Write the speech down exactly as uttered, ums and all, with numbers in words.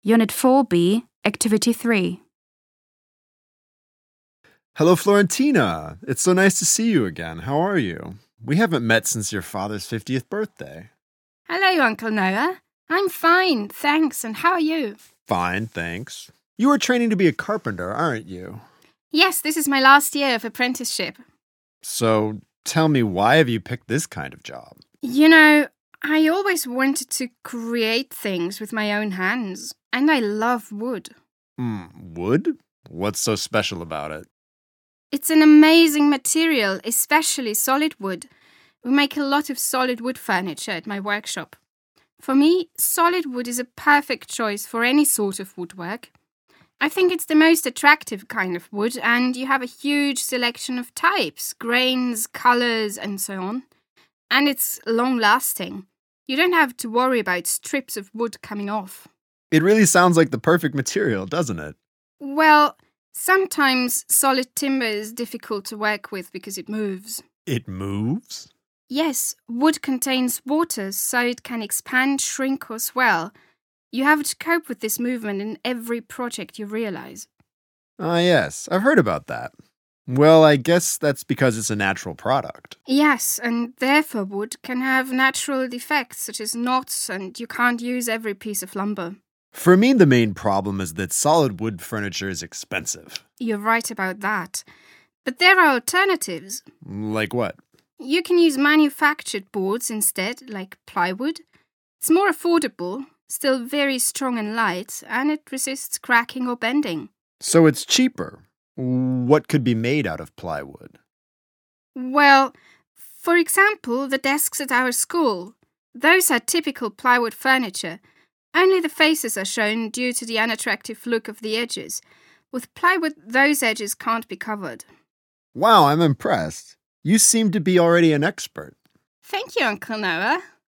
Unit four B, Activity three. Hello, Florentina. It's so nice to see you again. How are you? We haven't met since your father's fiftieth birthday. Hello, Uncle Noah. I'm fine, thanks. And how are you? Fine, thanks. You are training to be a carpenter, aren't you? Yes, this is my last year of apprenticeship. So, tell me, why have you picked this kind of job? You know, I always wanted to create things with my own hands, and I love wood. Mm, wood? What's so special about it? It's an amazing material, especially solid wood. We make a lot of solid wood furniture at my workshop. For me, solid wood is a perfect choice for any sort of woodwork. I think it's the most attractive kind of wood, and you have a huge selection of types, grains, colours, and so on. And it's long-lasting. You don't have to worry about strips of wood coming off. It really sounds like the perfect material, doesn't it? Well, sometimes solid timber is difficult to work with because it moves. It moves? Yes, wood contains water, so it can expand, shrink, or swell. You have to cope with this movement in every project you realize. Ah, yes, I've heard about that. Well, I guess that's because it's a natural product. Yes, and therefore wood can have natural defects such as knots, and you can't use every piece of lumber. For me, the main problem is that solid wood furniture is expensive. You're right about that. But there are alternatives. Like what? You can use manufactured boards instead, like plywood. It's more affordable, still very strong and light, and it resists cracking or bending. So it's cheaper. What could be made out of plywood? Well, for example, the desks at our school. Those are typical plywood furniture. Only the faces are shown due to the unattractive look of the edges. With plywood, those edges can't be covered. Wow, I'm impressed. You seem to be already an expert. Thank you, Uncle Noah.